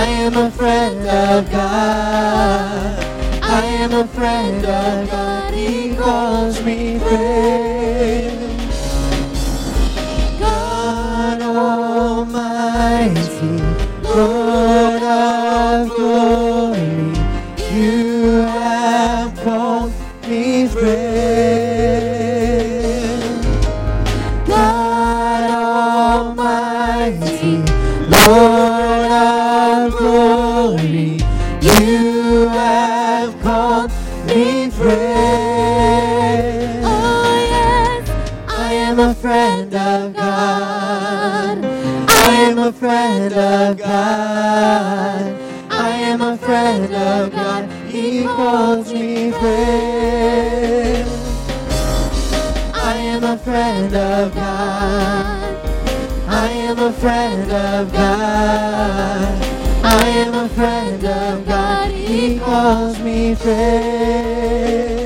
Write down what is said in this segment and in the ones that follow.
I am a friend of God. I am a friend of God. He calls me friend. God Almighty, Lord of glory, you have called me friend. God Almighty, Lord of glory, you have called me friend. Oh yes, I am a friend of God. I am a friend of God. I am a friend of God. He calls me friend. I am a friend of God. I am a friend of God. I am a friend of God. He calls me friend.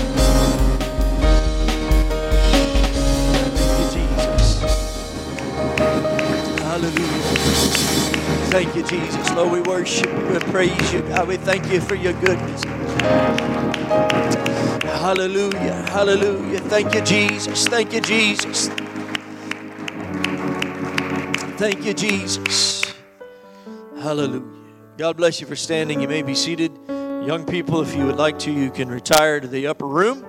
Thank you, Jesus. Lord, we worship you and praise you. God, we thank you for your goodness. Hallelujah. Hallelujah. Thank you, Jesus. Thank you, Jesus. Thank you, Jesus. Hallelujah. God bless you for standing. You may be seated. Young people, if you would like to, you can retire to the upper room.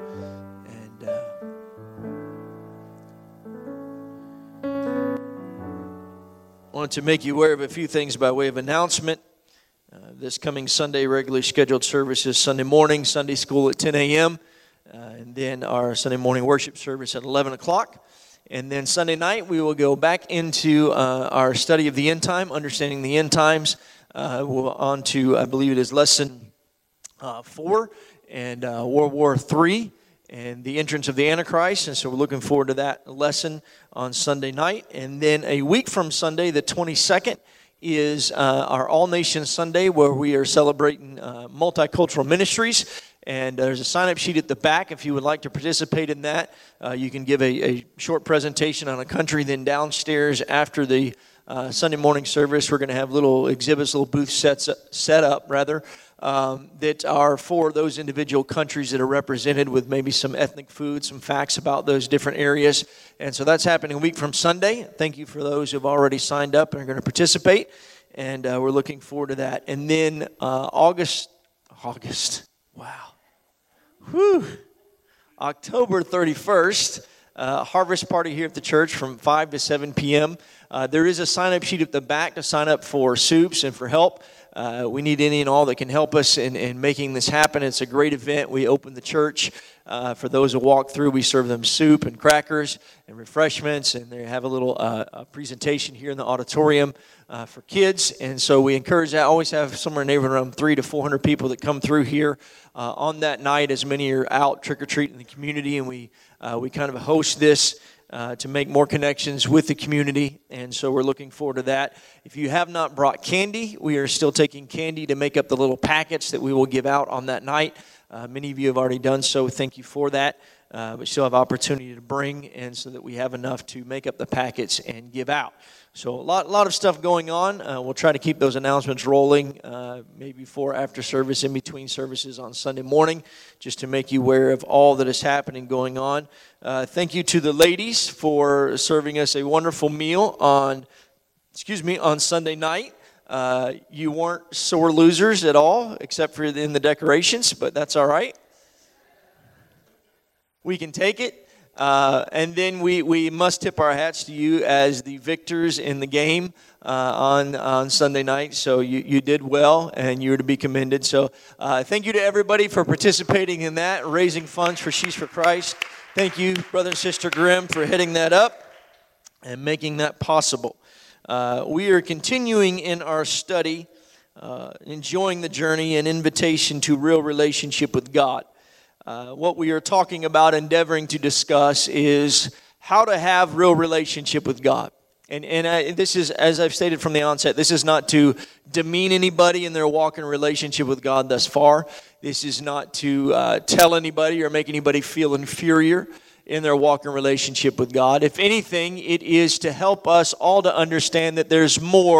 I wanted to make you aware of a few things by way of announcement. This coming Sunday, regularly scheduled service is Sunday morning, Sunday school at 10 a.m., and then our Sunday morning worship service at 11 o'clock. And then Sunday night, we will go back into our study of the end time, understanding the end times. We'll on to, I believe it is lesson 4 and World War III. And the entrance of the Antichrist, and so we're looking forward to that lesson on Sunday night. And then a week from Sunday, the 22nd, is our All Nations Sunday, where we are celebrating multicultural ministries. And there's a sign-up sheet at the back if you would like to participate in that. You can give a short presentation on a country. Then downstairs after the Sunday morning service, we're going to have little exhibits, little booth set up, that are for those individual countries that are represented, with maybe some ethnic food, some facts about those different areas. And so that's happening a week from Sunday. Thank you for those who have already signed up and are going to participate. And we're looking forward to that. And then August, wow. Whew. October 31st, harvest party here at the church from 5 to 7 p.m. There is a sign-up sheet at the back to sign up for soups and for help. We need any and all that can help us in making this happen. It's a great event. We open the church. For those who walk through, we serve them soup and crackers and refreshments, and they have a little presentation here in the auditorium for kids. And so we encourage that. Always have somewhere in the neighborhood around 300 to 400 people that come through here on that night, as many are out trick-or-treating in the community, and we kind of host this to make more connections with the community, and so we're looking forward to that. If you have not brought candy, we are still taking candy to make up the little packets that we will give out on that night. Many of you have already done so. Thank you for that. We still have opportunity to bring, and so that we have enough to make up the packets and give out. So a lot of stuff going on. We'll try to keep those announcements rolling, maybe before, after service, in between services on Sunday morning, just to make you aware of all that is happening, going on. Thank you to the ladies for serving us a wonderful meal on Sunday night. You weren't sore losers at all, except for in the decorations, but that's all right. We can take it. And then we must tip our hats to you as the victors in the game on Sunday night. So you did well, and you're to be commended. So thank you to everybody for participating in that, raising funds for She's for Christ. Thank you, Brother and Sister Grimm, for heading that up and making that possible. We are continuing in our study, enjoying the journey, and invitation to real relationship with God. What we are talking about, endeavoring to discuss, is how to have real relationship with God. And this is, as I've stated from the onset, this is not to demean anybody in their walk in relationship with God thus far. This is not to tell anybody or make anybody feel inferior in their walk in relationship with God. If anything, it is to help us all to understand that there's more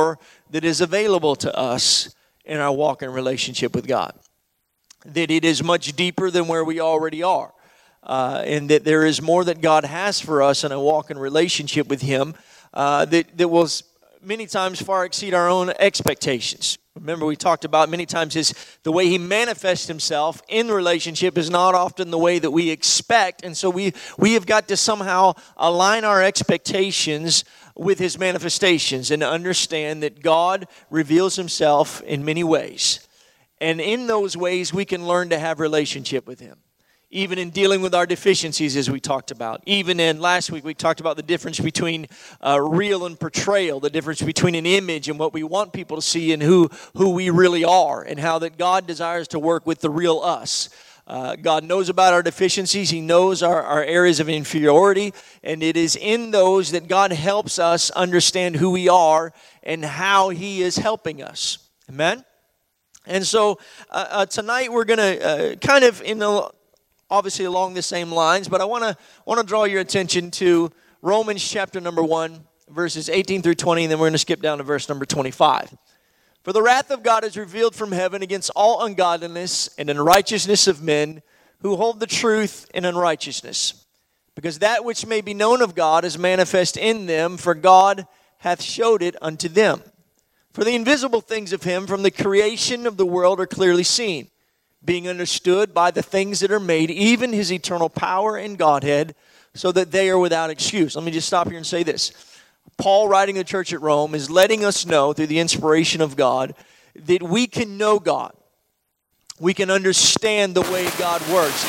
that is available to us in our walk in relationship with God. That it is much deeper than where we already are. And that there is more that God has for us in a walk in relationship with Him that will many times far exceed our own expectations. Remember, we talked about many times the way He manifests Himself in relationship is not often the way that we expect. And so we have got to somehow align our expectations with His manifestations and understand that God reveals Himself in many ways. And in those ways, we can learn to have relationship with Him. Even in dealing with our deficiencies, as we talked about. Even in last week, we talked about the difference between real and portrayal, the difference between an image and what we want people to see and who we really are, and how that God desires to work with the real us. God knows about our deficiencies. He knows our areas of inferiority, and it is in those that God helps us understand who we are and how He is helping us. Amen? And so tonight we're going to kind of obviously along the same lines, but I want to draw your attention to Romans chapter number 1, verses 18 through 20, and then we're going to skip down to verse number 25. For the wrath of God is revealed from heaven against all ungodliness and unrighteousness of men who hold the truth in unrighteousness, because that which may be known of God is manifest in them, for God hath showed it unto them. For the invisible things of Him from the creation of the world are clearly seen, being understood by the things that are made, even His eternal power and Godhead, so that they are without excuse. Let me just stop here and say this. Paul, writing to the church at Rome, is letting us know through the inspiration of God that we can know God. We can understand the way God works.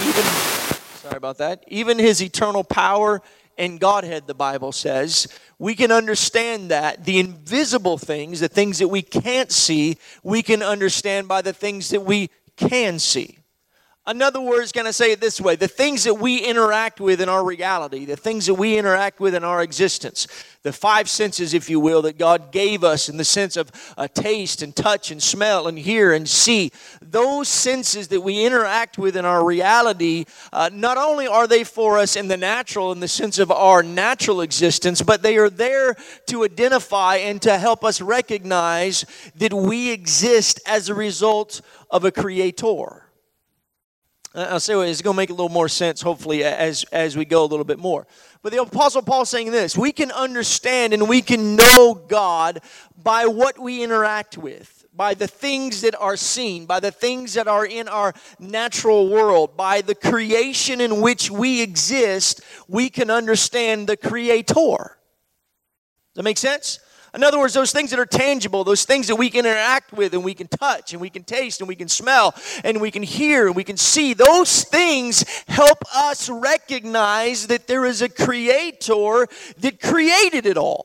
Even His eternal power and Godhead, the Bible says. We can understand that. The invisible things, the things that we can't see, we can understand by the things that we can see. In other words, can I say it this way? The things that we interact with in our reality, the things that we interact with in our existence, the five senses, if you will, that God gave us in the sense of taste and touch and smell and hear and see, those senses that we interact with in our reality, not only are they for us in the natural, in the sense of our natural existence, but they are there to identify and to help us recognize that we exist as a result of a creator. I'll say it's going to make a little more sense, hopefully, as we go a little bit more. But the Apostle Paul is saying this: we can understand and we can know God by what we interact with, by the things that are seen, by the things that are in our natural world, by the creation in which we exist. We can understand the Creator. Does that make sense? In other words, those things that are tangible, those things that we can interact with and we can touch and we can taste and we can smell and we can hear and we can see, those things help us recognize that there is a Creator that created it all.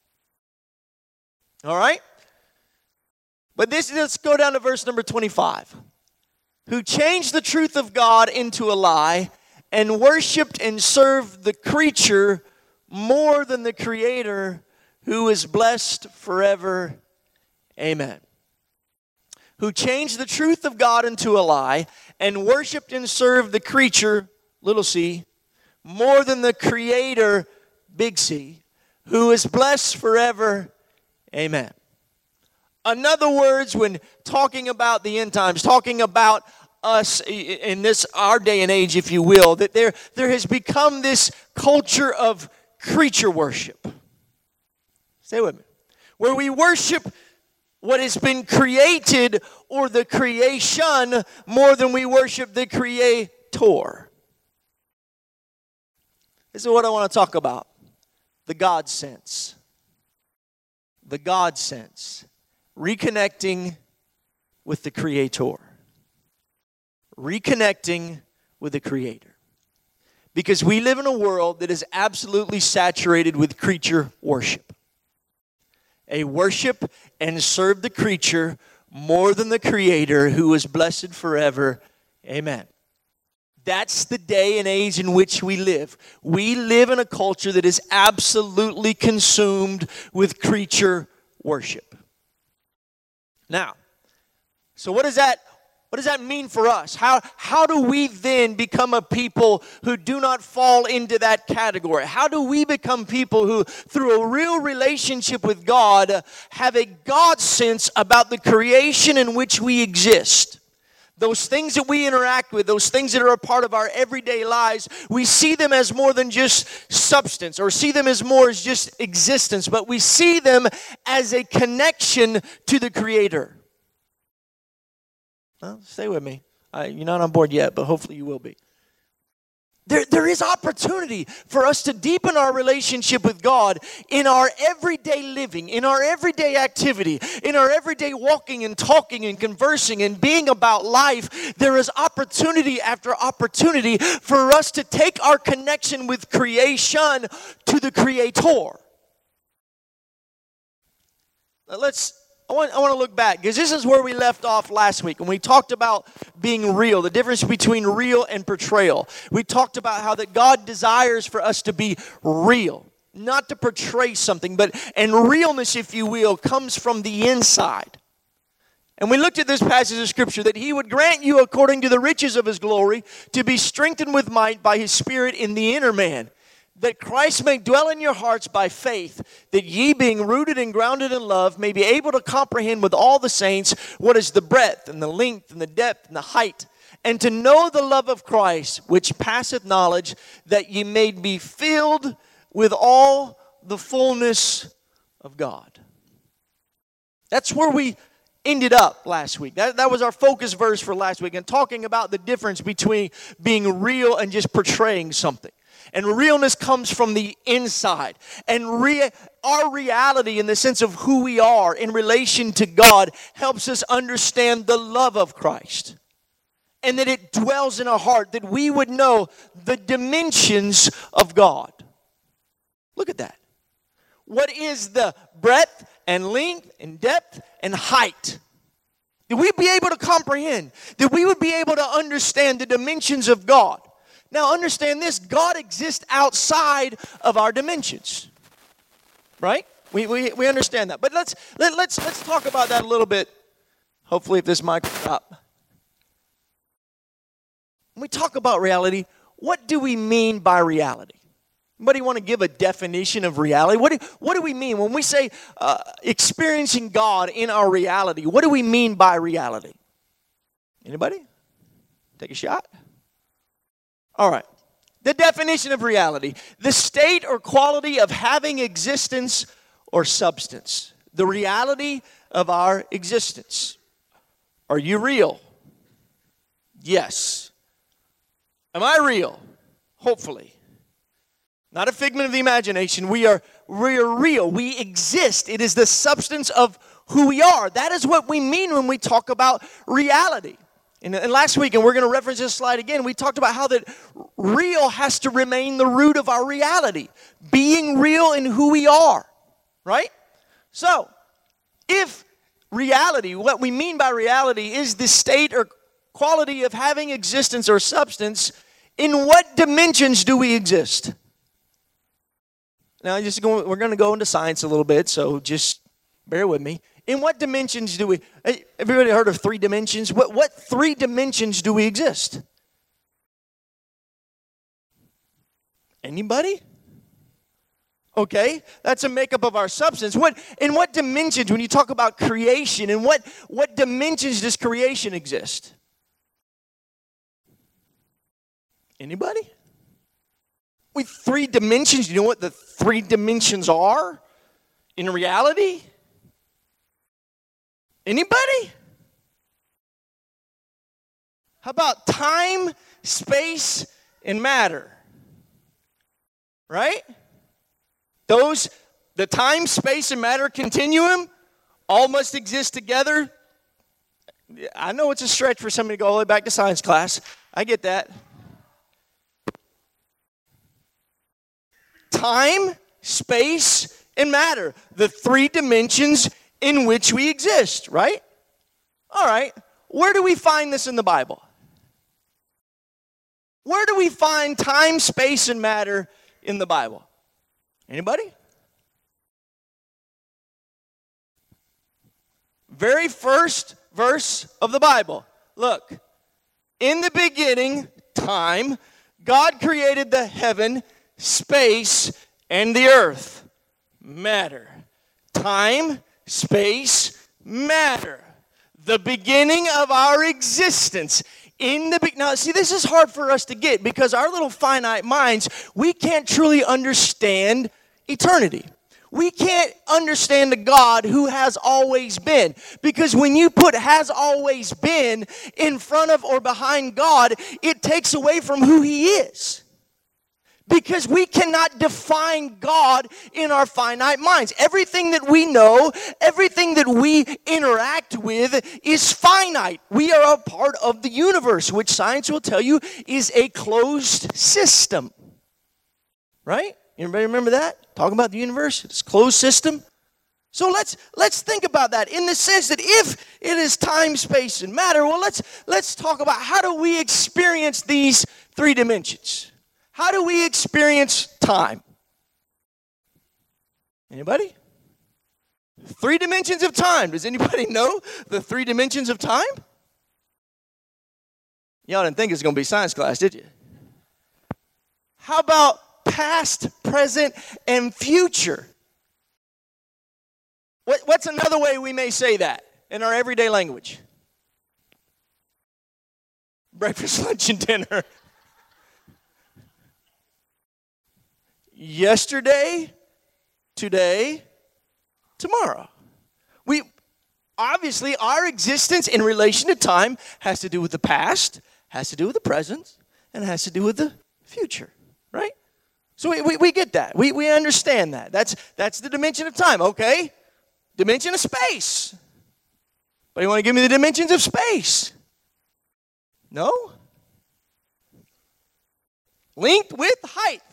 All right? But let's go down to verse number 25. Who changed the truth of God into a lie and worshiped and served the creature more than the Creator, who is blessed forever. Amen. Who changed the truth of God into a lie and worshiped and served the creature, little c, more than the Creator, big C, who is blessed forever. Amen. In other words, when talking about the end times, talking about us in this, our day and age, if you will, that there has become this culture of creature worship. Stay with me. Where we worship what has been created or the creation more than we worship the Creator. This is what I want to talk about. The God sense. The God sense. Reconnecting with the Creator. Reconnecting with the Creator. Because we live in a world that is absolutely saturated with creature worship. A worship and serve the creature more than the Creator, who is blessed forever. Amen. That's the day and age in which we live. We live in a culture that is absolutely consumed with creature worship. Now, so what does that What does that mean for us? How do we then become a people who do not fall into that category? How do we become people who, through a real relationship with God, have a God sense about the creation in which we exist? Those things that we interact with, those things that are a part of our everyday lives, we see them as more than just substance or see them as more as just existence, but we see them as a connection to the Creator. Well, stay with me. You're not on board yet, but hopefully you will be. There is opportunity for us to deepen our relationship with God in our everyday living, in our everyday activity, in our everyday walking and talking and conversing and being about life. There is opportunity after opportunity for us to take our connection with creation to the Creator. Now I want to look back, because this is where we left off last week when we talked about being real, the difference between real and portrayal. We talked about how that God desires for us to be real, not to portray something, and realness, if you will, comes from the inside. And we looked at this passage of Scripture that He would grant you, according to the riches of His glory, to be strengthened with might by His Spirit in the inner man, that Christ may dwell in your hearts by faith, that ye, being rooted and grounded in love, may be able to comprehend with all the saints what is the breadth and the length and the depth and the height, and to know the love of Christ, which passeth knowledge, that ye may be filled with all the fullness of God. That's where we ended up last week. That was our focus verse for last week, and talking about the difference between being real and just portraying something. And realness comes from the inside. And our reality in the sense of who we are in relation to God helps us understand the love of Christ. And that it dwells in our heart, that we would know the dimensions of God. Look at that. What is the breadth and length and depth and height? That we be able to comprehend. That we would be able to understand the dimensions of God. Now understand this, God exists outside of our dimensions, right? We understand that. But let's talk about that a little bit, hopefully if this mic is up. When we talk about reality, what do we mean by reality? Anybody want to give a definition of reality? What do we mean when we say experiencing God in our reality? What do we mean by reality? Anybody? Take a shot. All right. The definition of reality: the state or quality of having existence or substance. The reality of our existence. Are you real? Yes. Am I real? Hopefully. Not a figment of the imagination. We are real. We exist. It is the substance of who we are. That is what we mean when we talk about reality. And last week, and we're going to reference this slide again, we talked about how that real has to remain the root of our reality. Being real in who we are, right? So, if reality, what we mean by reality is the state or quality of having existence or substance, in what dimensions do we exist? Now, we're going to go into science a little bit, so just bear with me. In what dimensions do we, everybody heard of 3 dimensions? What 3 dimensions do we exist? Anybody? Okay, that's a makeup of our substance. In what dimensions, when you talk about creation, in what dimensions does creation exist? Anybody? With 3 dimensions, you know what the 3 dimensions are in reality? Anybody? How about time, space, and matter? Right? The time, space, and matter continuum all must exist together. I know it's a stretch for somebody to go all the way back to science class. I get that. Time, space, and matter. The 3 dimensions in which we exist, right? All right. Where do we find this in the Bible? Where do we find time, space, and matter in the Bible? Anybody? Very first verse of the Bible. Look, in the beginning, time, God created the heaven, space, and the earth. Matter. Time, space, matter. The beginning of our existence. Now, see, this is hard for us to get because our little finite minds, we can't truly understand eternity. We can't understand the God who has always been. Because when you put has always been in front of or behind God, it takes away from who He is. Because we cannot define God in our finite minds. Everything that we know, everything that we interact with is finite. We are a part of the universe, which science will tell you is a closed system. Right? Anybody remember that? Talking about the universe, it's a closed system. So let's think about that in the sense that if it is time, space, and matter, well, let's talk about how do we experience these three dimensions. How do we experience time? Anybody? Three dimensions of time. Does anybody know the three dimensions of time? Y'all didn't think it was going to be science class, did you? How about past, present, and future? What's another way we may say that in our everyday language? Breakfast, lunch, and dinner. Yesterday, today, tomorrow. Obviously, our existence in relation to time has to do with the past, has to do with the present, and has to do with the future, right? So we get that. We understand that. That's the dimension of time, okay? Dimension of space. But you want to give me the dimensions of space? No? Length, width, height.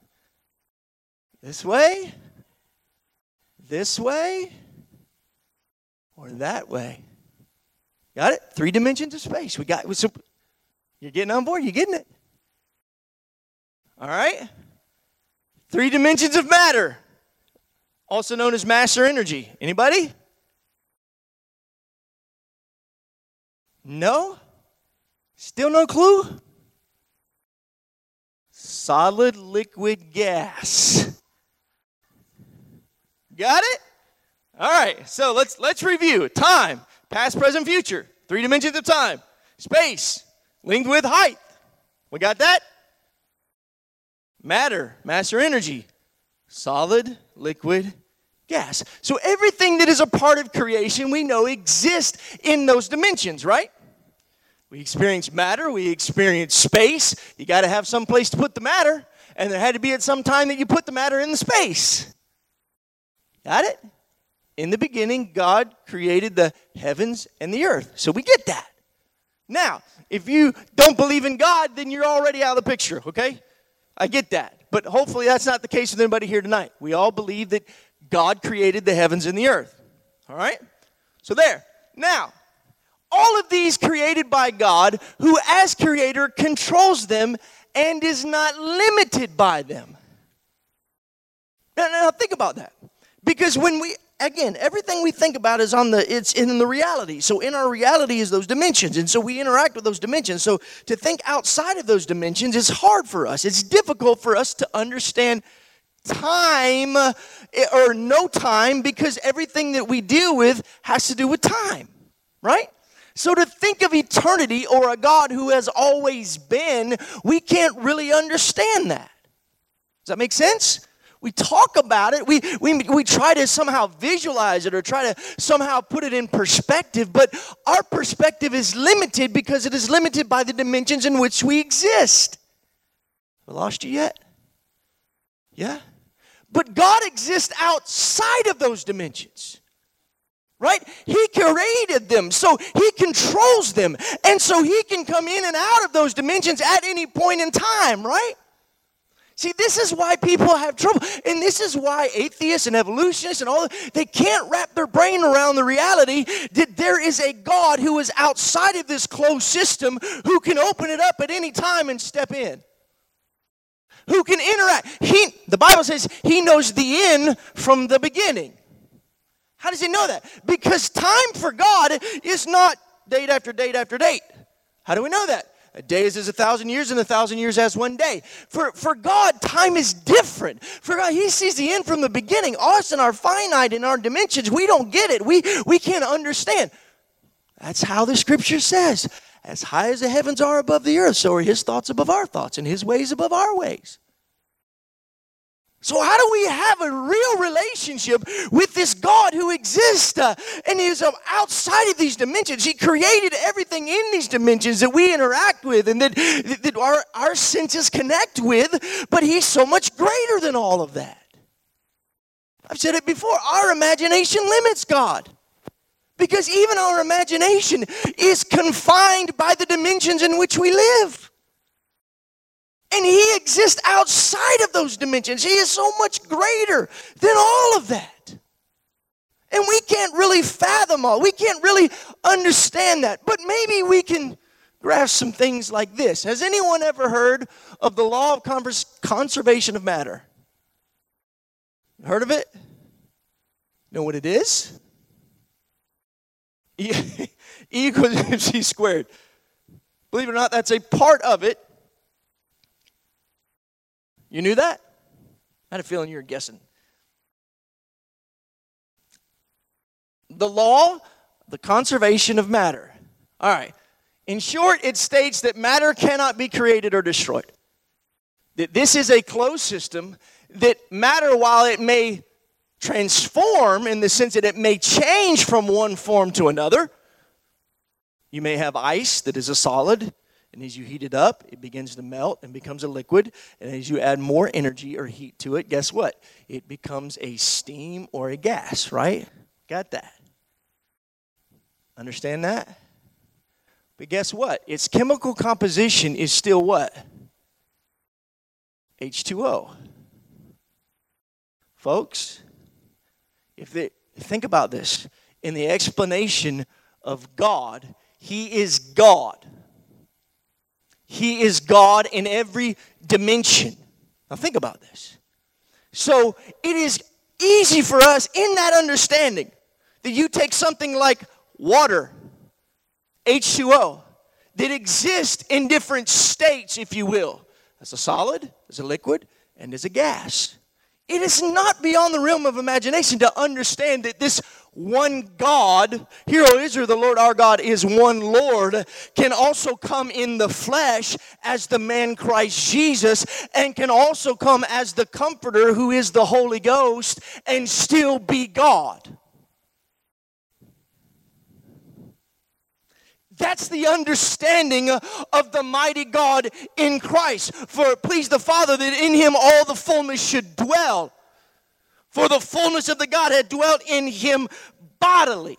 This way, or that way. Got it? Three dimensions of space. You're getting on board? You getting it? All right? Three dimensions of matter, also known as mass or energy. Anybody? No? Still no clue? Solid, liquid, gas. Got it? All right, so let's review. Time, past, present, future. Three dimensions of time. Space, length, width, height. We got that? Matter, mass or energy. Solid, liquid, gas. So everything that is a part of creation we know exists in those dimensions, right? We experience matter, we experience space. You got to have some place to put the matter, and there had to be at some time that you put the matter in the space. Got it? In the beginning, God created the heavens and the earth. So we get that. Now, if you don't believe in God, then you're already out of the picture, okay? I get that. But hopefully that's not the case with anybody here tonight. We all believe that God created the heavens and the earth. All right? So there. Now, all of these created by God, who as creator controls them and is not limited by them. Now think about that. Because everything we think about is it's in the reality. So in our reality is those dimensions. And so we interact with those dimensions. So to think outside of those dimensions is hard for us. It's difficult for us to understand time or no time because everything that we deal with has to do with time, right? So to think of eternity or a God who has always been, we can't really understand that. Does that make sense? We talk about it, we try to somehow visualize it or try to somehow put it in perspective, but our perspective is limited because it is limited by the dimensions in which we exist. We lost you yet? Yeah? But God exists outside of those dimensions. Right? He created them, so He controls them, and so He can come in and out of those dimensions at any point in time, right? See, this is why people have trouble, and this is why atheists and evolutionists and all, they can't wrap their brain around the reality that there is a God who is outside of this closed system who can open it up at any time and step in. Who can interact. The Bible says He knows the end from the beginning. How does He know that? Because time for God is not date after date after date. How do we know that? A day is as 1,000 years, and 1,000 years as one day. For God, time is different. For God, He sees the end from the beginning. Us and our finite and our dimensions, we don't get it. We can't understand. That's how the Scripture says. As high as the heavens are above the earth, so are His thoughts above our thoughts, and His ways above our ways. So how do we have a real relationship with this God who exists and is outside of these dimensions? He created everything in these dimensions that we interact with and that our senses connect with, but He's so much greater than all of that. I've said it before, our imagination limits God. Because even our imagination is confined by the dimensions in which we live. And He exists outside of those dimensions. He is so much greater than all of that. And we can't really fathom all. We can't really understand that. But maybe we can grasp some things like this. Has anyone ever heard of the law of conservation of matter? Heard of it? Know what it is? E equals mc squared. Believe it or not, that's a part of it. You knew that? I had a feeling you were guessing. The law, the conservation of matter. All right. In short, it states that matter cannot be created or destroyed. That this is a closed system, that matter, while it may transform in the sense that it may change from one form to another. You may have ice that is a solid, and as you heat it up, it begins to melt and becomes a liquid. And as you add more energy or heat to it, guess what? It becomes a steam or a gas, right? Got that? Understand that? But guess what? Its chemical composition is still what? H2O. Folks, think about this. In the explanation of God, He is God. He is God in every dimension. Now think about this. So it is easy for us in that understanding that you take something like water, H2O, that exists in different states, if you will, as a solid, as a liquid, and as a gas. It is not beyond the realm of imagination to understand that this one God, Hear, O Israel, the Lord our God is one Lord, can also come in the flesh as the man Christ Jesus, and can also come as the Comforter, who is the Holy Ghost, and still be God. That's the understanding of the mighty God in Christ. For it pleased the Father that in Him all the fullness should dwell. For the fullness of the Godhead dwelt in Him bodily.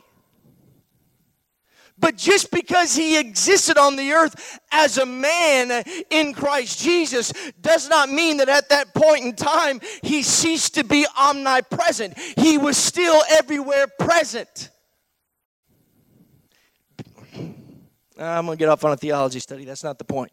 But just because He existed on the earth as a man in Christ Jesus does not mean that at that point in time He ceased to be omnipresent. He was still everywhere present. I'm going to get off on a theology study. That's not the point.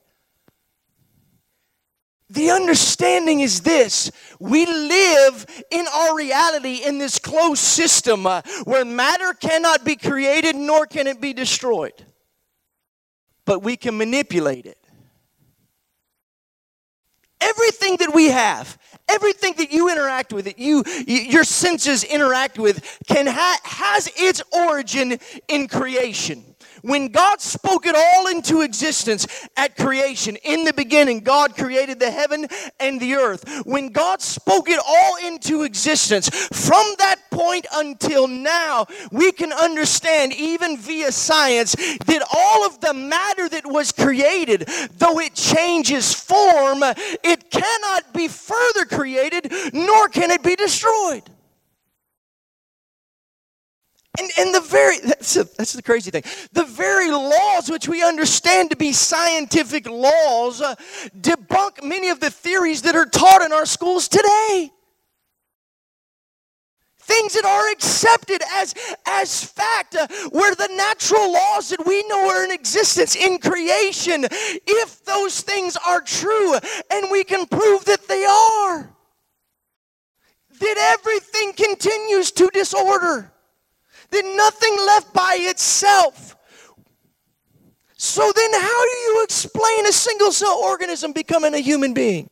The understanding is this. We live in our reality in this closed system where matter cannot be created nor can it be destroyed. But we can manipulate it. Everything that we have, everything that you interact with, that your senses interact with, has its origin in creation. When God spoke it all into existence at creation, in the beginning, God created the heaven and the earth. When God spoke it all into existence, from that point until now, we can understand, even via science, that all of the matter that was created, though it changes form, it cannot be further created, nor can it be destroyed. And that's the crazy thing. The very laws which we understand to be scientific laws debunk many of the theories that are taught in our schools today. Things that are accepted as fact, where the natural laws that we know are in existence in creation, if those things are true, and we can prove that they are, that everything continues to disorder. That nothing left by itself. So then how do you explain a single cell organism becoming a human being?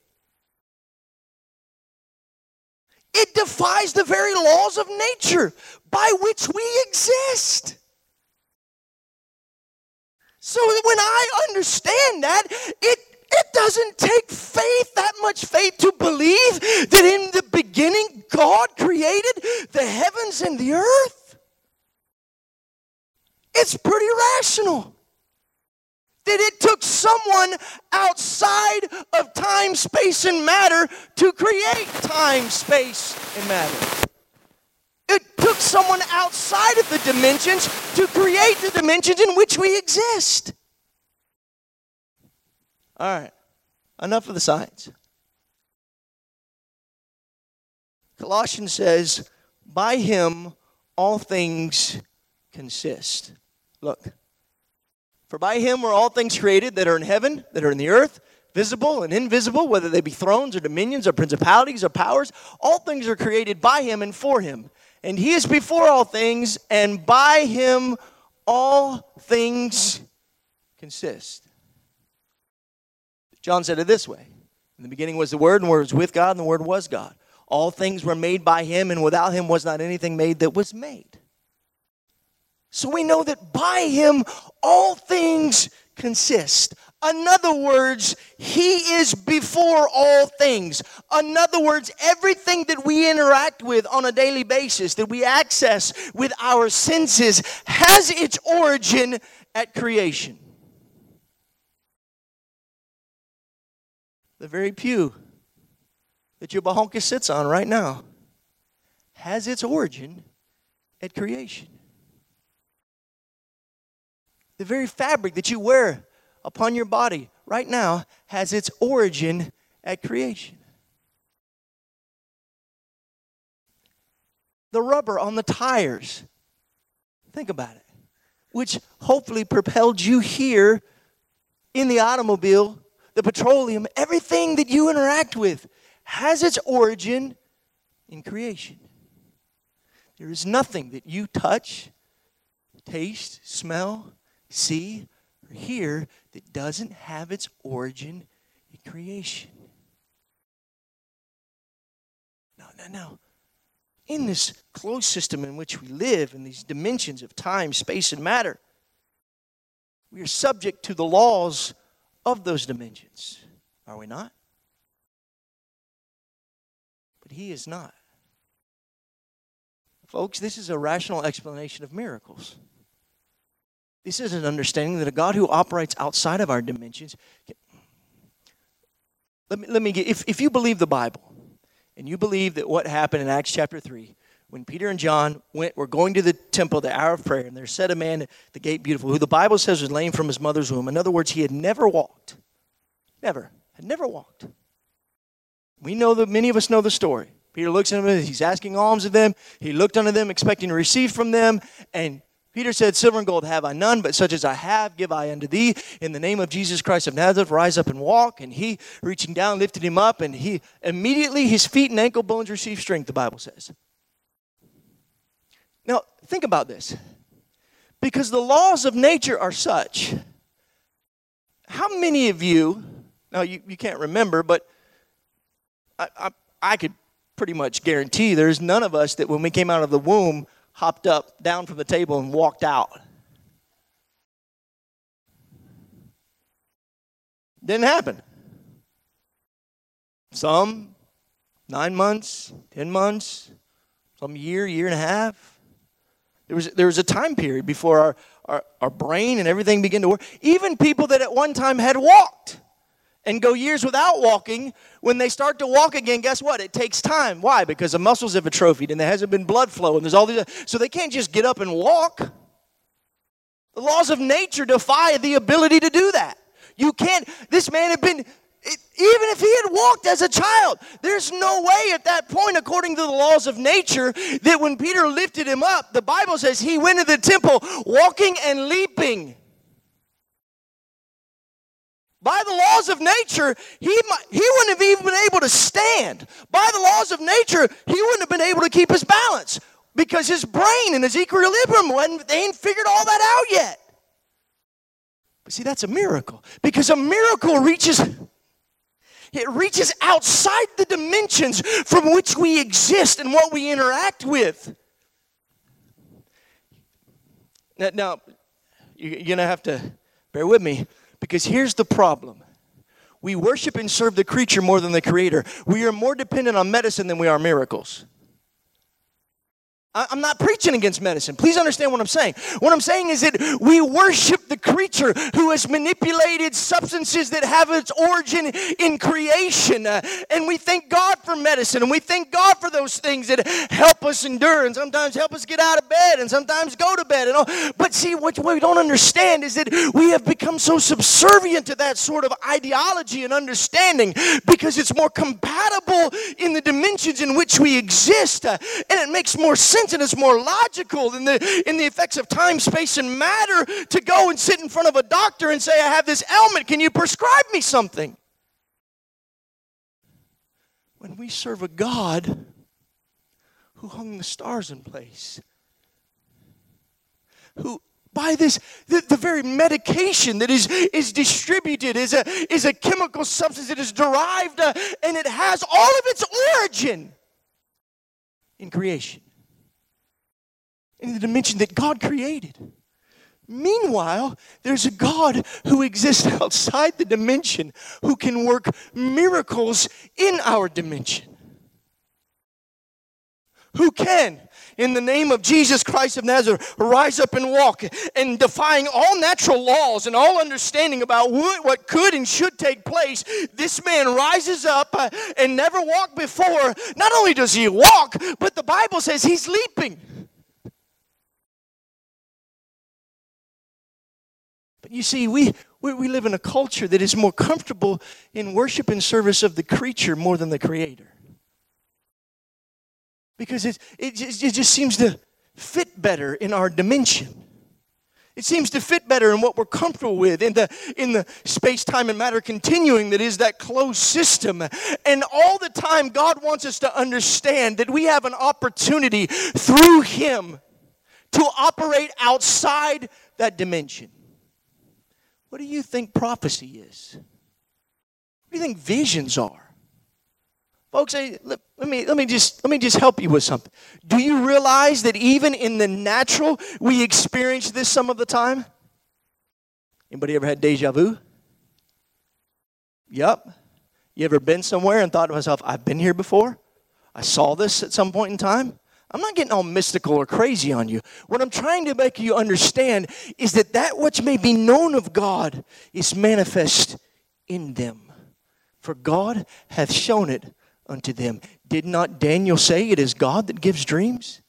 It defies the very laws of nature by which we exist. So when I understand that, it doesn't take faith, that much faith, to believe that in the beginning God created the heavens and the earth. It's pretty rational. That it took someone outside of time, space, and matter to create time, space, and matter. It took someone outside of the dimensions to create the dimensions in which we exist. All right, enough of the science. Colossians says, by him all things consist. Look. For by him were all things created that are in heaven, that are in the earth, visible and invisible, whether they be thrones or dominions or principalities or powers. All things are created by him and for him. And he is before all things, and by him all things consist. John said it this way. In the beginning was the Word, and the Word was with God, and the Word was God. All things were made by him, and without him was not anything made that was made. So we know that by him all things consist. In other words, he is before all things. In other words, everything that we interact with on a daily basis, that we access with our senses, has its origin at creation. The very pew that your bahonka sits on right now has its origin at creation. The very fabric that you wear upon your body right now has its origin at creation. The rubber on the tires, think about it, which hopefully propelled you here in the automobile, the petroleum, everything that you interact with has its origin in creation. There is nothing that you touch, taste, smell, see, or hear that doesn't have its origin in creation. Now, in this closed system in which we live, in these dimensions of time, space, and matter, we are subject to the laws of those dimensions, are we not? But he is not. Folks, this is a rational explanation of miracles. This is an understanding that a God who operates outside of our dimensions. Let me get, if you believe the Bible, and you believe that what happened in Acts chapter 3, when Peter and John were going to the temple, the hour of prayer, and there sat a man at the gate beautiful, who the Bible says was lame from his mother's womb. In other words, he had never walked. Had never walked. We know that many of us know the story. Peter looks at him, he's asking alms of them. He looked unto them, expecting to receive from them, and Peter said, silver and gold have I none, but such as I have give I unto thee. In the name of Jesus Christ of Nazareth, rise up and walk. And he, reaching down, lifted him up, and he immediately his feet and ankle bones received strength, the Bible says. Now, think about this. Because the laws of nature are such. How many of you, now you can't remember, but I could pretty much guarantee there's none of us that when we came out of the womb hopped up, down from the table, and walked out. Didn't happen. Some 9 months, 10 months, some year and a half. There was a time period before our brain and everything began to work. Even people that at one time had walked and go years without walking, when they start to walk again, guess what? It takes time. Why? Because the muscles have atrophied and there hasn't been blood flow and there's all these. So they can't just get up and walk. The laws of nature defy the ability to do that. You can't. This man had been, even if he had walked as a child, there's no way at that point, according to the laws of nature, that when Peter lifted him up, the Bible says he went to the temple walking and leaping. By the laws of nature, he wouldn't have even been able to stand. By the laws of nature, he wouldn't have been able to keep his balance because his brain and his equilibrium, they ain't figured all that out yet. But see, that's a miracle. Because a miracle reaches outside the dimensions from which we exist and what we interact with. Now you're going to have to bear with me, because here's the problem. We worship and serve the creature more than the Creator. We are more dependent on medicine than we are miracles. I'm not preaching against medicine. Please understand what I'm saying. What I'm saying is that we worship the creature who has manipulated substances that have its origin in creation. And we thank God for medicine. And we thank God for those things that help us endure and sometimes help us get out of bed and sometimes go to bed. And all. But see, what we don't understand is that we have become so subservient to that sort of ideology and understanding because it's more compatible in the dimensions in which we exist. And it makes more sense. And it's more logical in the effects of time, space, and matter to go and sit in front of a doctor and say, I have this ailment, can you prescribe me something? When we serve a God who hung the stars in place, who by this, the very medication that is distributed is a chemical substance that is derived and it has all of its origin in creation. In the dimension that God created. Meanwhile, there's a God who exists outside the dimension who can work miracles in our dimension. Who can, in the name of Jesus Christ of Nazareth, rise up and walk, and defying all natural laws and all understanding about what could and should take place, this man rises up and never walked before. Not only does he walk, but the Bible says he's leaping. You see, we live in a culture that is more comfortable in worship and service of the creature more than the Creator. Because it just seems to fit better in our dimension. It seems to fit better in what we're comfortable with, in the space, time, and matter continuing that is that closed system. And all the time, God wants us to understand that we have an opportunity through Him to operate outside that dimension. What do you think prophecy is? What do you think visions are? Folks, let me just help you with something. Do you realize that even in the natural, we experience this some of the time? Anybody ever had deja vu? Yep. You ever been somewhere and thought to myself, I've been here before? I saw this at some point in time? I'm not getting all mystical or crazy on you. What I'm trying to make you understand is that which may be known of God is manifest in them. For God hath shown it unto them. Did not Daniel say it is God that gives dreams?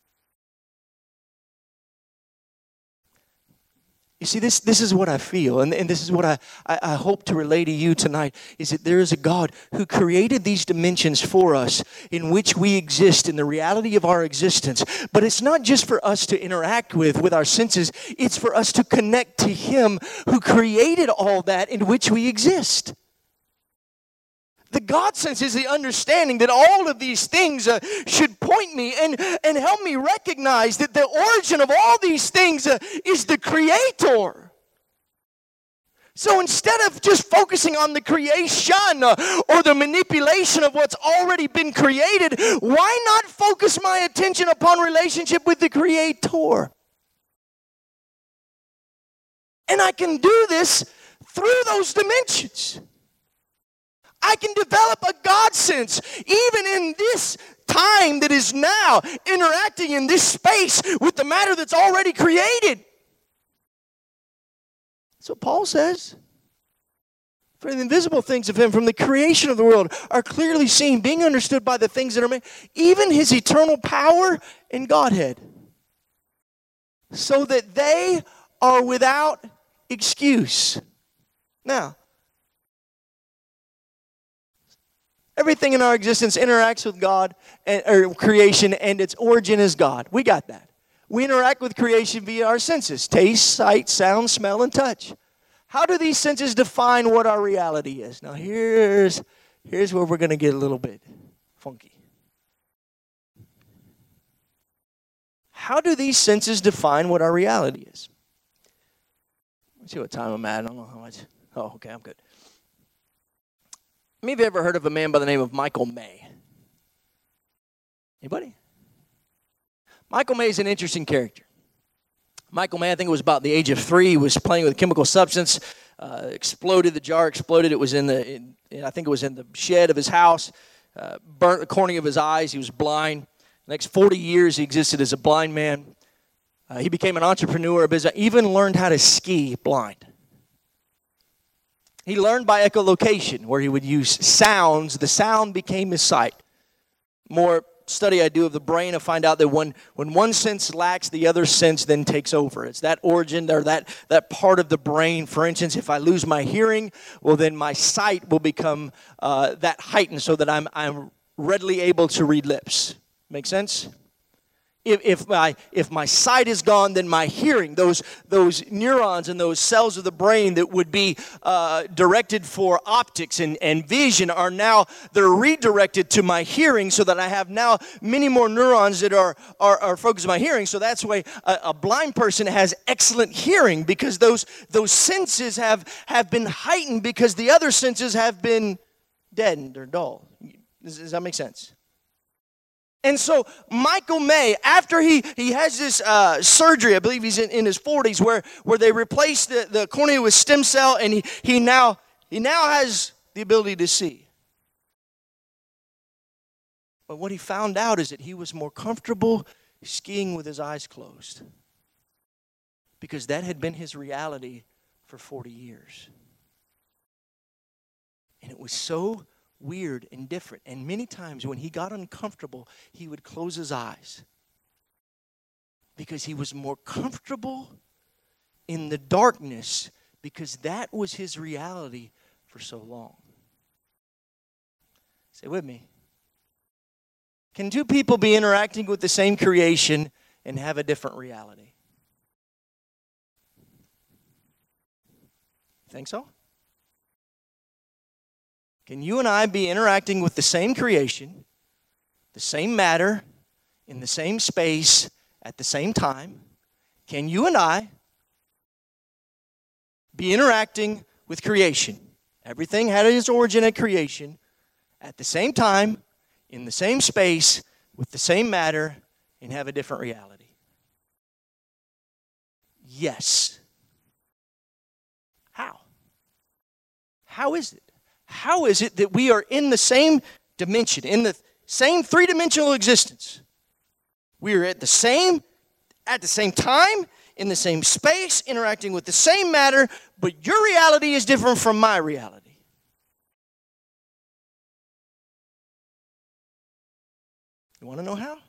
You see, this is what I feel, and this is what I hope to relay to you tonight, is that there is a God who created these dimensions for us in which we exist in the reality of our existence. But it's not just for us to interact with our senses. It's for us to connect to Him who created all that in which we exist. The God sense is the understanding that all of these things should point me and help me recognize that the origin of all these things is the Creator. So instead of just focusing on the creation or the manipulation of what's already been created, why not focus my attention upon relationship with the Creator? And I can do this through those dimensions. I can develop a God sense even in this time that is now, interacting in this space with the matter that's already created. That's what Paul says. For the invisible things of Him from the creation of the world are clearly seen, being understood by the things that are made, even His eternal power and Godhead, so that they are without excuse. Now, everything in our existence interacts with God or creation, and its origin is God. We got that. We interact with creation via our senses: taste, sight, sound, smell, and touch. How do these senses define what our reality is? Now, here's where we're going to get a little bit funky. How do these senses define what our reality is? Let's see what time I'm at. I don't know how much. Oh, okay, I'm good. Any of you ever heard of a man by the name of Michael May? Anybody? Michael May is an interesting character. Michael May, I think it was about the age of 3, he was playing with a chemical substance, exploded, the jar exploded. It was I think it was in the shed of his house, burnt the cornea of his eyes. He was blind. The next 40 years, he existed as a blind man. He became an entrepreneur, even learned how to ski blind. He learned by echolocation, where he would use sounds. The sound became his sight. More study I do of the brain, I find out that when one sense lacks, the other sense then takes over. It's that origin or that part of the brain. For instance, if I lose my hearing, well, then my sight will become that heightened so that I'm readily able to read lips. Make sense? If my sight is gone, then my hearing, those neurons and those cells of the brain that would be directed for optics and vision they're redirected to my hearing, so that I have now many more neurons that are focused on my hearing. So that's why a blind person has excellent hearing, because those senses have been heightened because the other senses have been deadened or dull. Does that make sense? And so Michael May, after he has this surgery, I believe he's in his 40s, where they replaced the cornea with stem cell, and he now has the ability to see. But what he found out is that he was more comfortable skiing with his eyes closed, because that had been his reality for 40 years. And it was so weird and different. And many times when he got uncomfortable, he would close his eyes, because he was more comfortable in the darkness, because that was his reality for so long. Say with me. Can two people be interacting with the same creation and have a different reality? Think so? Can you and I be interacting with the same creation, the same matter, in the same space, at the same time? Can you and I be interacting with creation? Everything had its origin at creation, at the same time, in the same space, with the same matter, and have a different reality? Yes. How? How is it? How is it that we are in the same dimension, in the same three-dimensional existence? We are at the same time, in the same space, interacting with the same matter, but your reality is different from my reality. You want to know how?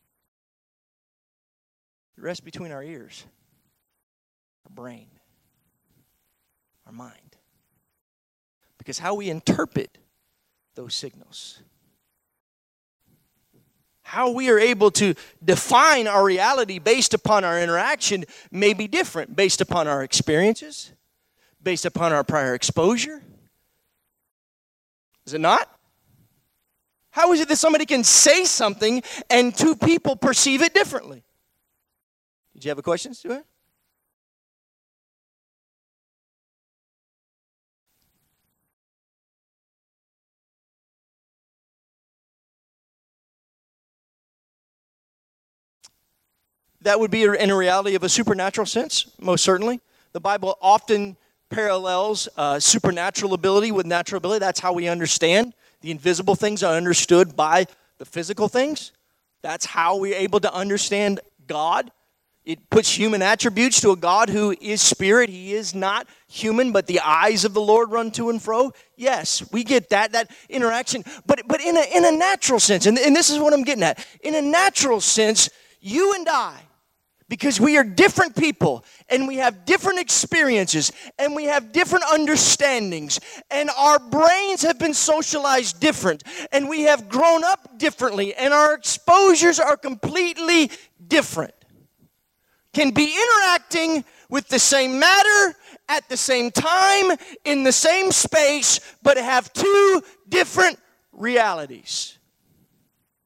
It rests between our ears, our brain, our mind. Because how we interpret those signals, how we are able to define our reality based upon our interaction may be different based upon our experiences, based upon our prior exposure. Is it not? How is it that somebody can say something and two people perceive it differently? Did you have a question, Stuart? That would be in a reality of a supernatural sense, most certainly. The Bible often parallels supernatural ability with natural ability. That's how we understand. The invisible things are understood by the physical things. That's how we're able to understand God. It puts human attributes to a God who is spirit. He is not human, but the eyes of the Lord run to and fro. Yes, we get that interaction. But in a natural sense, and this is what I'm getting at. In a natural sense, you and I, because we are different people, and we have different experiences, and we have different understandings, and our brains have been socialized different, and we have grown up differently, and our exposures are completely different. Can be interacting with the same matter at the same time, in the same space, but have two different realities.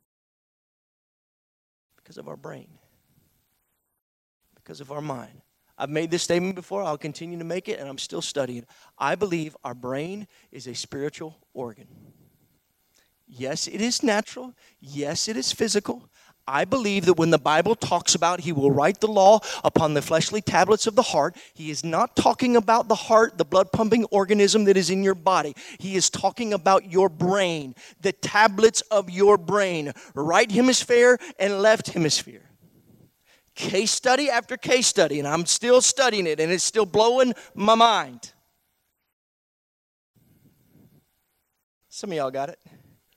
Because of our brain. Because of our mind. I've made this statement before. I'll continue to make it, and I'm still studying. I believe our brain is a spiritual organ. Yes, it is natural. Yes, it is physical. I believe that when the Bible talks about He will write the law upon the fleshly tablets of the heart, He is not talking about the heart, the blood-pumping organism that is in your body. He is talking about your brain, the tablets of your brain, right hemisphere and left hemisphere. Case study after case study, and I'm still studying it, and it's still blowing my mind. Some of y'all got it.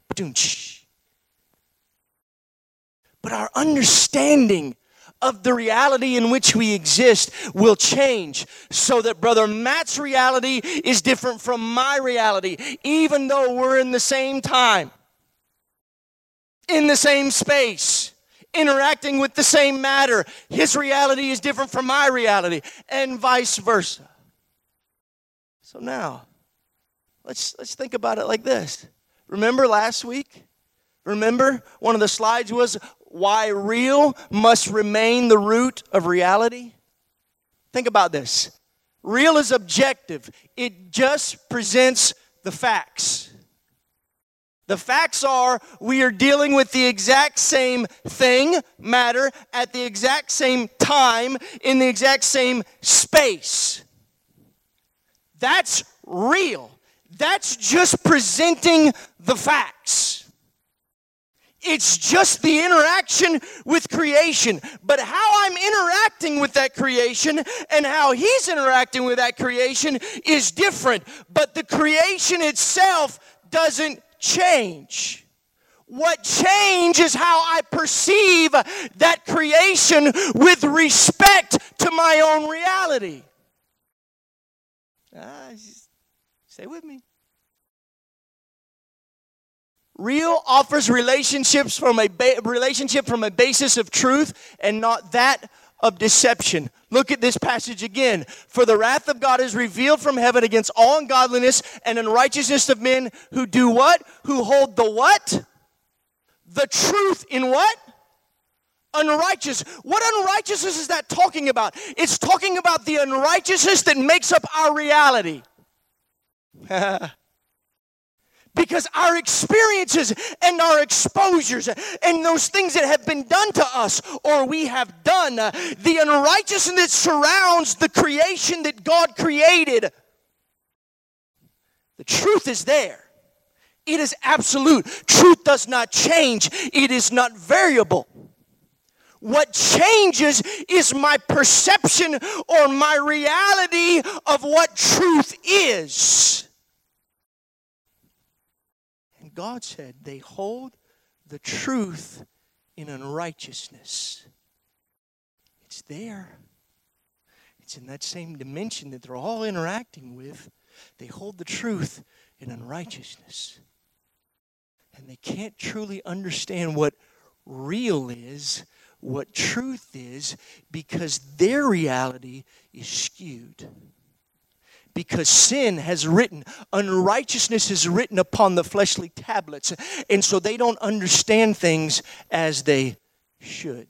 But our understanding of the reality in which we exist will change so that Brother Matt's reality is different from my reality, even though we're in the same time, in the same space, interacting with the same matter. His reality is different from my reality, and vice versa. So now, let's think about it like this. Remember last week? Remember one of the slides was why real must remain the root of reality? Think about this. Real is objective. It just presents the facts. The facts are we are dealing with the exact same thing, matter, at the exact same time, in the exact same space. That's real. That's just presenting the facts. It's just the interaction with creation. But how I'm interacting with that creation and how He's interacting with that creation is different. But the creation itself doesn't change. What changes is how I perceive that creation with respect to my own reality. Stay with me. Real offers relationship from a basis of truth and not that of deception. Look at this passage again. For the wrath of God is revealed from heaven against all ungodliness and unrighteousness of men who do what? Who hold the what? The truth in what? Unrighteous. What unrighteousness is that talking about? It's talking about the unrighteousness that makes up our reality. Because our experiences and our exposures and those things that have been done to us or we have done, the unrighteousness that surrounds the creation that God created, the truth is there. It is absolute. Truth does not change. It is not variable. What changes is my perception or my reality of what truth is. And God said they hold the truth in unrighteousness. It's there. It's in that same dimension that they're all interacting with. They hold the truth in unrighteousness. And they can't truly understand what real is, what truth is, because their reality is skewed. Because sin has written, unrighteousness is written upon the fleshly tablets, and so they don't understand things as they should.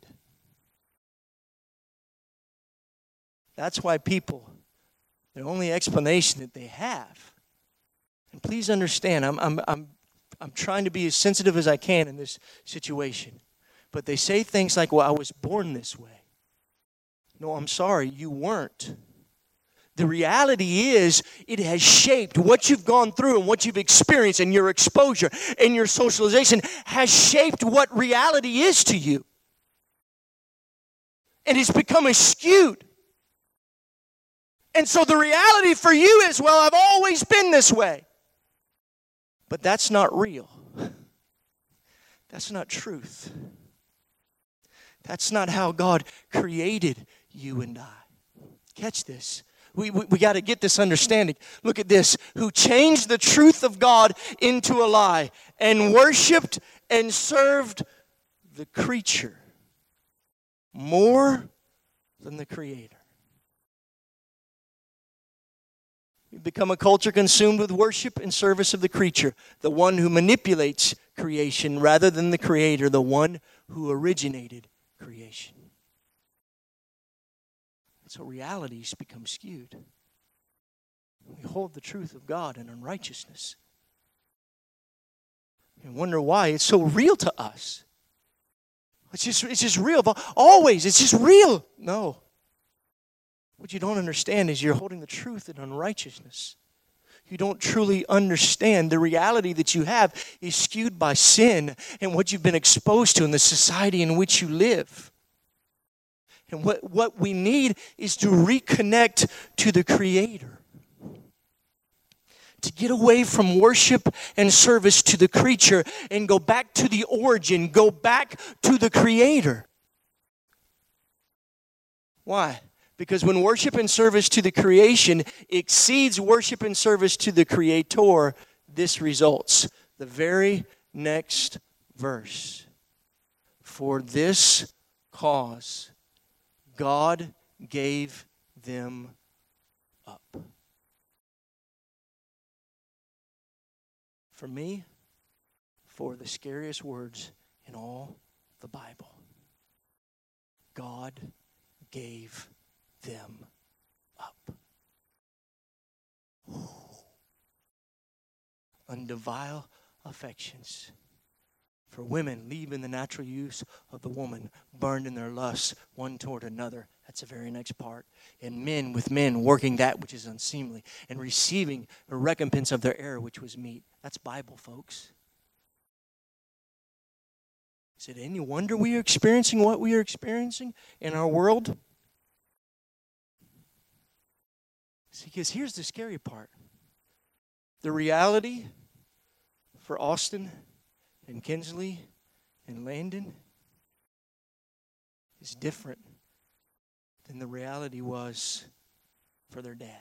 That's why people, the only explanation that they have, and please understand, I'm trying to be as sensitive as I can in this situation. But they say things like, well, I was born this way. No, I'm sorry, you weren't. The reality is it has shaped what you've gone through and what you've experienced, and your exposure and your socialization has shaped what reality is to you. And it's become skewed. And so the reality for you is, well, I've always been this way. But that's not real. That's not truth. That's not how God created you and I. Catch this. We got to get this understanding. Look at this. Who changed the truth of God into a lie and worshiped and served the creature more than the Creator. We become a culture consumed with worship and service of the creature, the one who manipulates creation rather than the Creator, the one who originated creation. So realities become skewed. We hold the truth of God in unrighteousness. And wonder why it's so real to us. It's just real. Always, it's just real. No. What you don't understand is you're holding the truth in unrighteousness. You don't truly understand the reality that you have is skewed by sin and what you've been exposed to in the society in which you live. And what we need is to reconnect to the Creator. To get away from worship and service to the creature and go back to the origin, go back to the Creator. Why? Because when worship and service to the creation exceeds worship and service to the Creator, this results. The very next verse. For this cause, God gave them up. For me, for the scariest words in all the Bible. God gave them up. Unto vile affections. For women, leaving the natural use of the woman, burned in their lusts one toward another. That's the very next part. And men with men, working that which is unseemly, and receiving a recompense of their error, which was meat. That's Bible, folks. Is it any wonder we are experiencing what we are experiencing in our world? See, because here's the scary part. The reality for Austin and Kinsley and Landon is different than the reality was for their dad.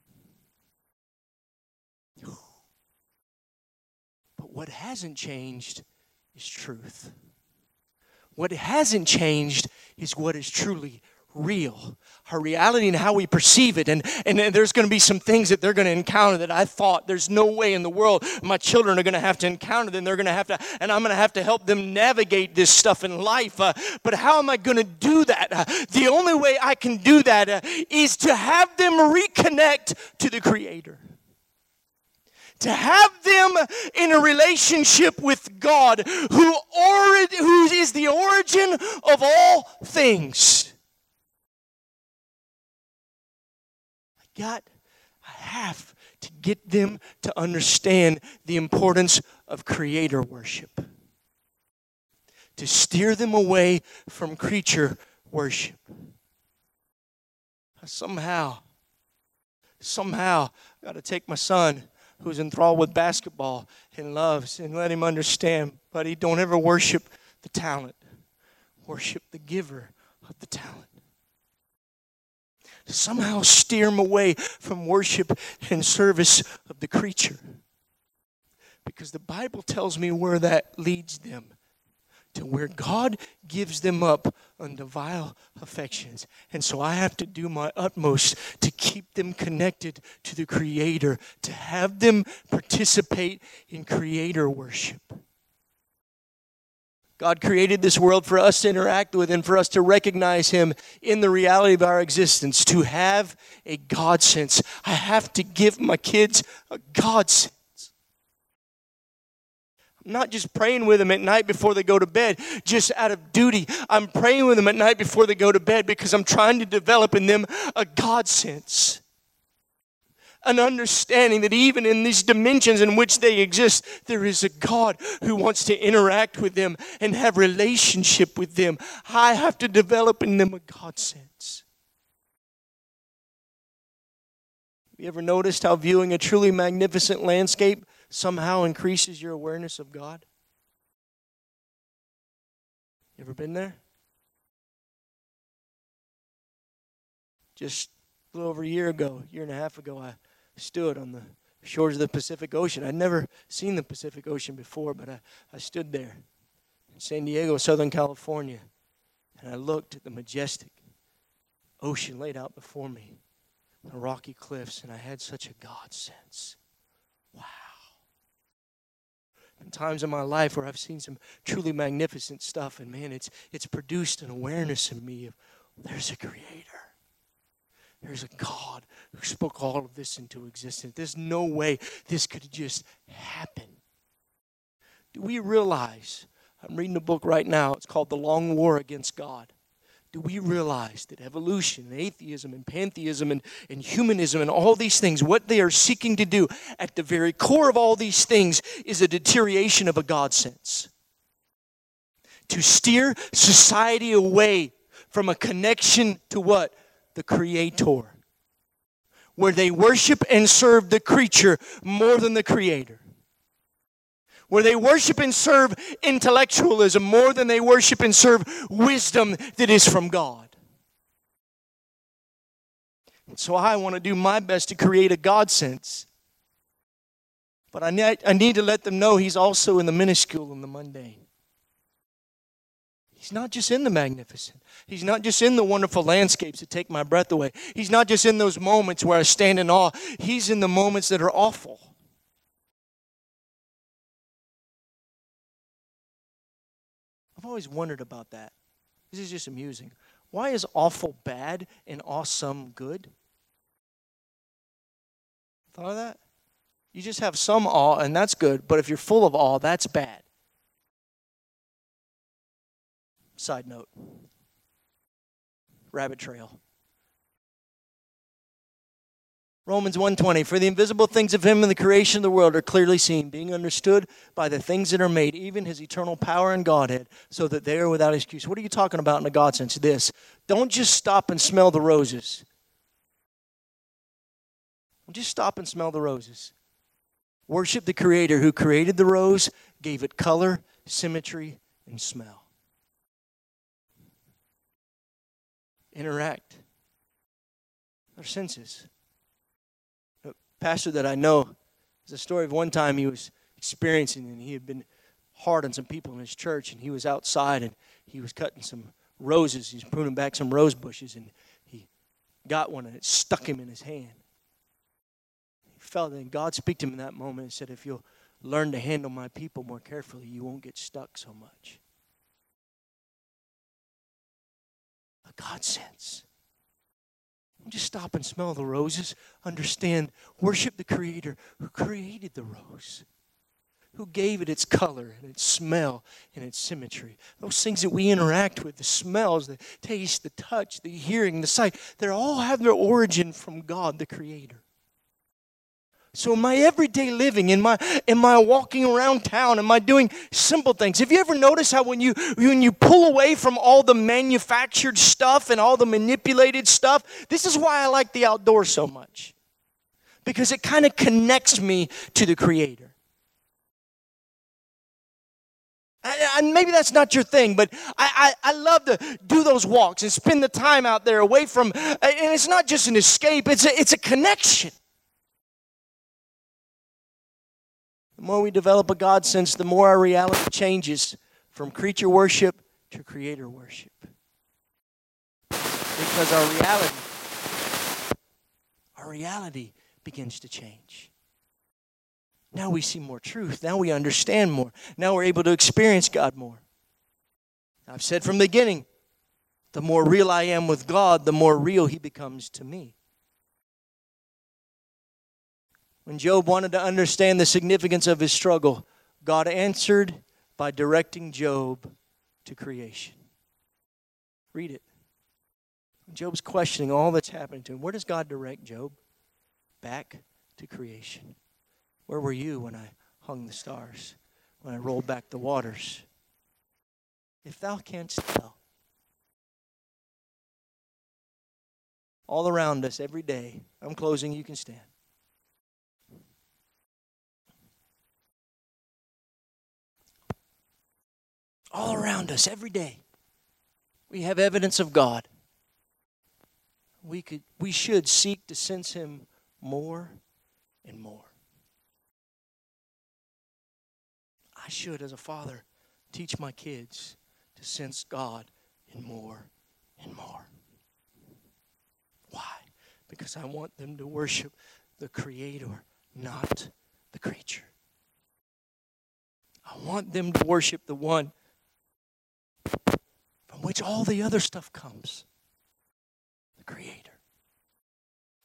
But what hasn't changed is truth. What hasn't changed is what is truly real. Our reality and how we perceive it. And there's going to be some things that they're going to encounter that I thought there's no way in the world my children are going to have to encounter them. They're going to have to, and I'm going to have to help them navigate this stuff in life. But how am I going to do that? The only way I can do that is to have them reconnect to the Creator. To have them in a relationship with God who is the origin of all things. I have to get them to understand the importance of Creator worship. To steer them away from creature worship. Somehow, I got to take my son who's enthralled with basketball and loves and let him understand, buddy, don't ever worship the talent. Worship the giver of the talent. To somehow steer them away from worship and service of the creature. Because the Bible tells me where that leads them. To where God gives them up unto vile affections. And so I have to do my utmost to keep them connected to the Creator. To have them participate in Creator worship. God created this world for us to interact with and for us to recognize Him in the reality of our existence. To have a God sense. I have to give my kids a God sense. I'm not just praying with them at night before they go to bed, just out of duty. I'm praying with them at night before they go to bed because I'm trying to develop in them a God sense. An understanding that even in these dimensions in which they exist, there is a God who wants to interact with them and have relationship with them. I have to develop in them a God sense. Have you ever noticed how viewing a truly magnificent landscape somehow increases your awareness of God? You ever been there? Just a little over a year and a half ago, I stood on the shores of the Pacific Ocean. I'd never seen the Pacific Ocean before, but I stood there in San Diego, Southern California, and I looked at the majestic ocean laid out before me, the rocky cliffs, and I had such a God sense. Wow. In times in my life where I've seen some truly magnificent stuff, and man, it's produced an awareness in me of there's a Creator. There's a God who spoke all of this into existence. There's no way this could just happen. Do we realize, I'm reading a book right now, it's called The Long War Against God. Do we realize that evolution and atheism and pantheism and humanism and all these things, what they are seeking to do at the very core of all these things is a deterioration of a God sense? To steer society away from a connection to what? The Creator. Where they worship and serve the creature more than the Creator. Where they worship and serve intellectualism more than they worship and serve wisdom that is from God. So I want to do my best to create a God sense. But I need to let them know He's also in the minuscule and the mundane. He's not just in the magnificent. He's not just in the wonderful landscapes that take my breath away. He's not just in those moments where I stand in awe. He's in the moments that are awful. I've always wondered about that. This is just amusing. Why is awful bad and awesome good? Thought of that? You just have some awe and that's good, but if you're full of awe, that's bad. Side note. Rabbit trail. Romans 1:20, for the invisible things of Him and the creation of the world are clearly seen, being understood by the things that are made, even His eternal power and Godhead, so that they are without excuse. What are you talking about in a God sense? This. Don't just stop and smell the roses. Don't just stop and smell the roses. Worship the Creator who created the rose, gave it color, symmetry, and smell. Interact. Our senses. Pastor that I know, there's a story of one time he was experiencing, and he had been hard on some people in his church, and he was outside and he was cutting some roses. He was pruning back some rose bushes, and he got one and it stuck him in his hand. He felt that God spoke to him in that moment and said, if you'll learn to handle my people more carefully, you won't get stuck so much. A God sense. Don't just stop and smell the roses. Understand, worship the Creator who created the rose, who gave it its color and its smell and its symmetry. Those things that we interact with, the smells, the taste, the touch, the hearing, the sight, they all have their origin from God, the Creator. So in my everyday living, in my walking around town, am I doing simple things? Have you ever noticed how when you pull away from all the manufactured stuff and all the manipulated stuff, this is why I like the outdoors so much. Because it kind of connects me to the Creator. And maybe that's not your thing, but I love to do those walks and spend the time out there away from, and it's not just an escape, it's a connection. The more we develop a God sense, the more our reality changes from creature worship to Creator worship. Because our reality begins to change. Now we see more truth. Now we understand more. Now we're able to experience God more. I've said from the beginning, the more real I am with God, the more real He becomes to me. When Job wanted to understand the significance of his struggle, God answered by directing Job to creation. Read it. Job's questioning all that's happening to him. Where does God direct Job? Back to creation. Where were you when I hung the stars? When I rolled back the waters? If thou canst tell. All around us every day. I'm closing, you can stand. All around us every day, we have evidence of God. We should seek to sense Him more and more. I should, as a father, teach my kids to sense God in more and more. Why? Because I want them to worship the Creator, not the creature. I want them to worship the one from which all the other stuff comes, the Creator.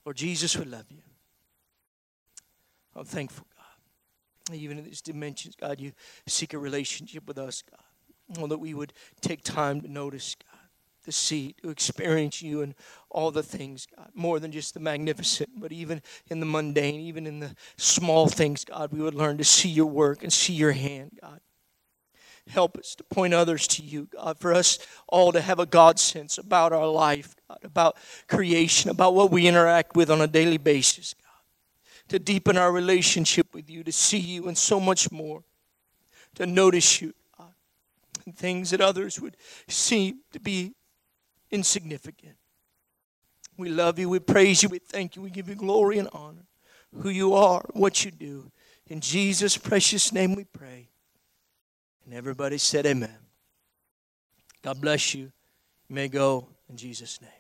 Lord Jesus, we love you. I'm thankful, God. Even in these dimensions, God, you seek a relationship with us, God. Oh, that we would take time to notice, God, to see, to experience you and all the things, God. More than just the magnificent, but even in the mundane, even in the small things, God, we would learn to see your work and see your hand, God. Help us to point others to you, God, for us all to have a God sense about our life, God, about creation, about what we interact with on a daily basis, God. To deepen our relationship with you, to see you and so much more. To notice you, God, and things that others would seem to be insignificant. We love you, we praise you, we thank you, we give you glory and honor. Who you are, what you do. In Jesus' precious name we pray. And everybody said amen. God bless you. You may go in Jesus' name.